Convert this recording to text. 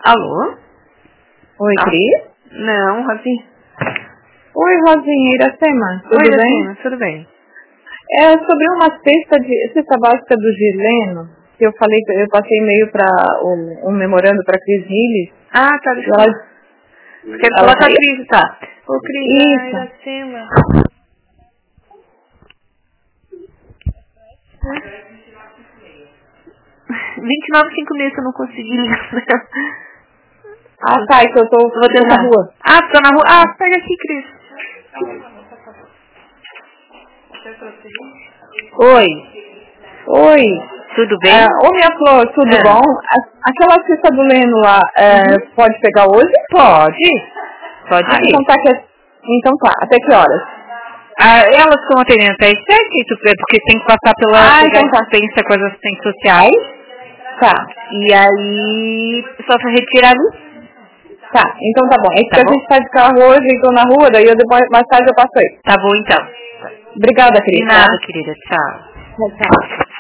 Alô? Oi, Cris? Não, Rosinha. Oi, Rosinha, Iracema. Tudo bem? Iracema, tudo bem. É sobre uma cesta básica do Gileno, que eu passei e-mail para um memorando para Cris Riles. Ah, tá, deixa eu ela, falar. Quer falar com a Cris, tá? Ô, Cris, Isso. Iracema. 29,56 eu não consegui ligar. Ah, tá, que eu tô na rua. Ah, tô na rua. Ah, pega aqui, Cris. Oi. Tudo bem? Ô, minha flor, tudo bom? Aquela cesta do Leno lá, pode pegar hoje? Pode vir. Então tá, até que horas? Elas estão atendendo até às 7, porque tem que passar pela dispensa com as assistentes sociais. Tá. E aí, só pra retirar ali. Tá, então tá bom. É que Tá a bom? gente tá de carro hoje e tô na rua, daí mais tarde eu passo aí. Tá bom, então. Obrigada, Cris. De nada, querida. Tchau. Tchau.